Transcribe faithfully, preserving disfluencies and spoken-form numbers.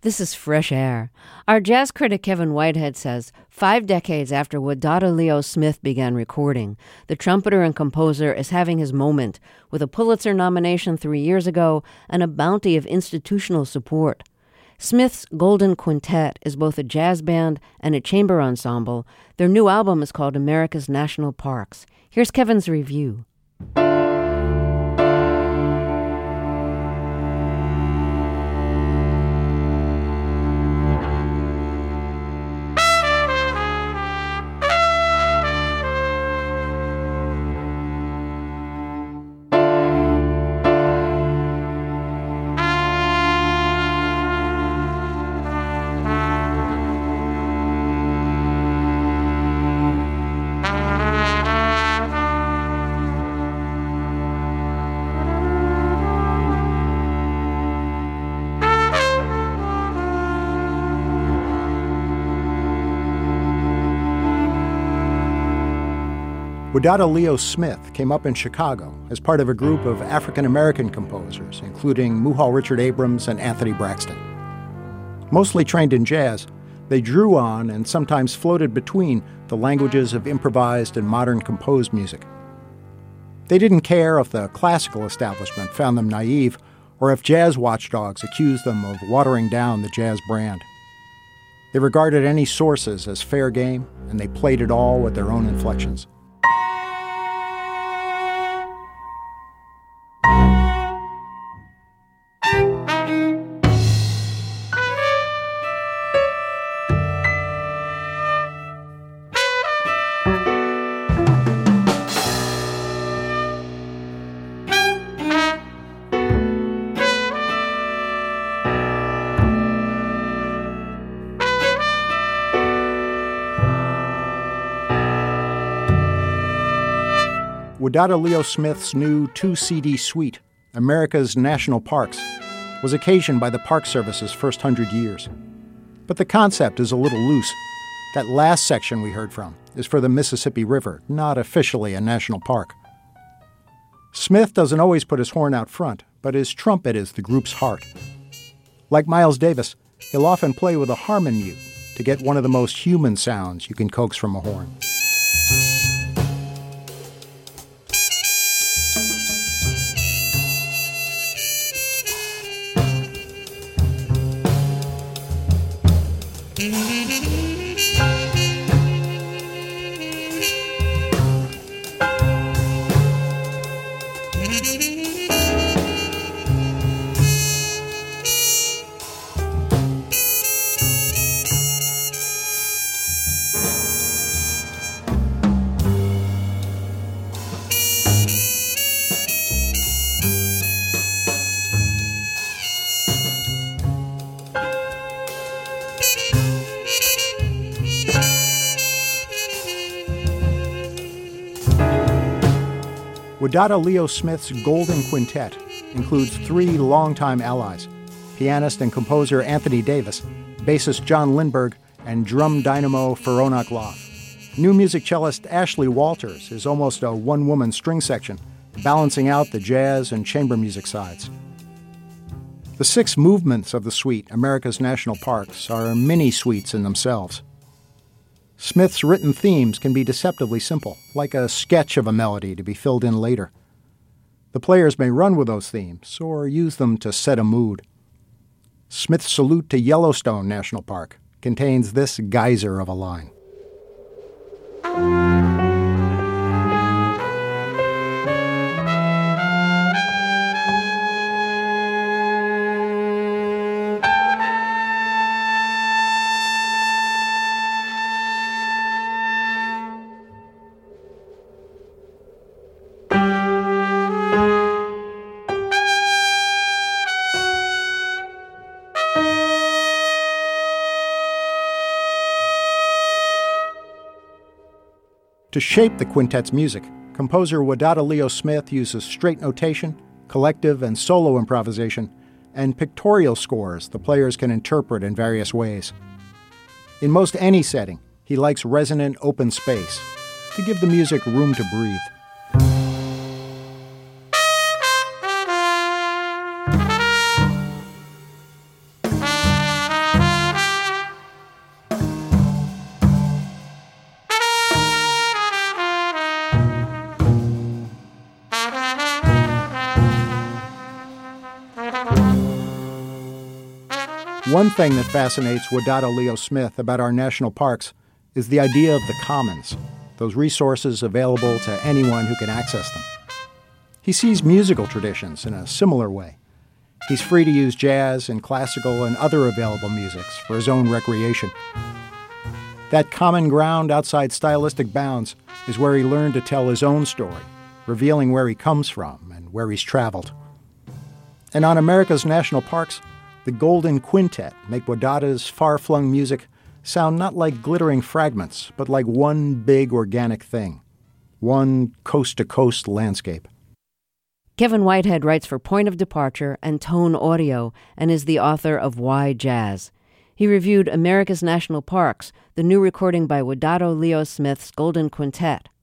This is Fresh Air. Our jazz critic Kevin Whitehead says, five decades after Wadada Leo Smith began recording, the trumpeter and composer is having his moment, with a Pulitzer nomination three years ago and a bounty of institutional support. Smith's Golden Quintet is both a jazz band and a chamber ensemble. Their new album is called America's National Parks. Here's Kevin's review. Wadada Leo Smith came up in Chicago as part of a group of African-American composers, including Muhal Richard Abrams and Anthony Braxton. Mostly trained in jazz, they drew on and sometimes floated between the languages of improvised and modern composed music. They didn't care if the classical establishment found them naive or if jazz watchdogs accused them of watering down the jazz brand. They regarded any sources as fair game, and they played it all with their own inflections. Wadada Leo Smith's new two-C D suite, America's National Parks, was occasioned by the Park Service's first hundred years. But the concept is a little loose. That last section we heard from is for the Mississippi River, not officially a national park. Smith doesn't always put his horn out front, but his trumpet is the group's heart. Like Miles Davis, he'll often play with a harmon mute to get one of the most human sounds you can coax from a horn. Wadada Leo Smith's Golden Quintet includes three longtime allies, pianist and composer Anthony Davis, bassist John Lindberg, and drum dynamo Pharonak Loff. New music cellist Ashley Walters is almost a one-woman string section, balancing out the jazz and chamber music sides. The six movements of the suite, America's National Parks, are mini-suites in themselves. Smith's written themes can be deceptively simple, like a sketch of a melody to be filled in later. The players may run with those themes or use them to set a mood. Smith's Salute to Yellowstone National Park contains this geyser of a line. To shape the quintet's music, composer Wadada Leo Smith uses straight notation, collective and solo improvisation, and pictorial scores the players can interpret in various ways. In most any setting, he likes resonant open space to give the music room to breathe. One thing that fascinates Wadada Leo Smith about our national parks is the idea of the commons, those resources available to anyone who can access them. He sees musical traditions in a similar way. He's free to use jazz and classical and other available musics for his own recreation. That common ground outside stylistic bounds is where he learned to tell his own story, revealing where he comes from and where he's traveled. And on America's national parks, the Golden Quintet make Wadada's far-flung music sound not like glittering fragments, but like one big organic thing, one coast-to-coast landscape. Kevin Whitehead writes for Point of Departure and Tone Audio and is the author of Why Jazz. He reviewed America's National Parks, the new recording by Wadada Leo Smith's Golden Quintet,